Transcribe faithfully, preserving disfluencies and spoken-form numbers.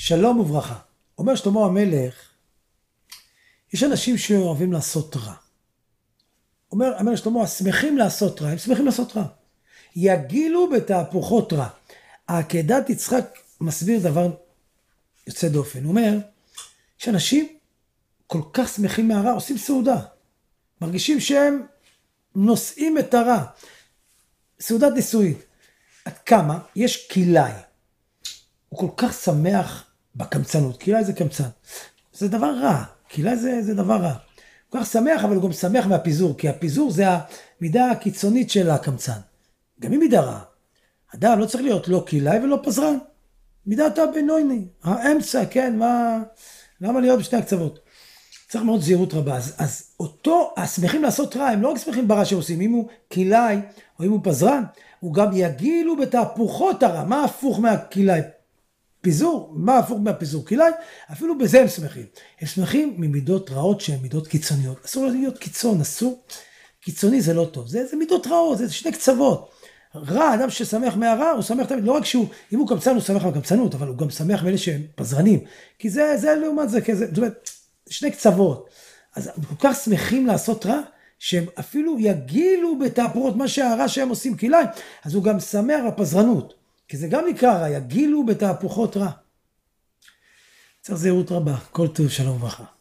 שלום וברכה. אומר שלמה המלך, יש אנשים שאוהבים לעשות רע. אומר המלך שלמה, השמחים לעשות רע, הם שמחים לעשות רע. יגילו בתהפוכות רע. העקדת יצחק מסביר דבר יוצא דופן. הוא אומר, יש אנשים כל כך שמחים מהרע, עושים סעודה. מרגישים שהם נושאים את הרע. סעודת נישואית. עד כמה יש קילאי. הוא כל כך שמח בקמצנות. קילאי זה קמצן. זה דבר רע. קילאי זה, זה דבר רע. הוא כל כך שמח, אבל הוא גם שמח מהפיזור. כי הפיזור זה המידה הקיצונית של הקמצן. גם היא מידה רעה. אדם לא צריך להיות לא קילאי ולא פזרן. מידת הבינוני. האמצע, כן, מה... למה להיות בשני הקצוות? צריך מאוד זהירות רבה. אז, אז אותו, השמחים לעשות רע, הם לא רק שמחים ברע שעושים. אם הוא קילאי או אם הוא פזרן, הוא גם יגילו בתהפוכות הרע. מה הפוך מהקילאי? פיזור. מה הפוך מהפיזור? קילאי? אפילו בזה הם שמחים. הם שמחים ממידות רעות שהן מידות קיצוניות. אסור להיות קיצון, אסור. קיצוני זה לא טוב. זה, זה מידות רעות, זה שני קצוות. רע, אדם ששמח מהרע, הוא שמח תמיד, לא רק שהוא, אם הוא קמצן, הוא שמח מהקמצנות, אבל הוא גם שמח מאלה שהם פזרנים. כי זה, זה לעומת זה, כזה, זאת אומרת, שני קצוות. אז הם כל כך שמחים לעשות רע, שהם אפילו יגילו בתהפוכות מה שהרע שהם עושים קילאי, אז הוא גם שמח בפזרנות. כי זה גם נקרא רע, יגילו בתהפוכות רע. צריך זהירות רבה. כל טוב, שלום וברכה.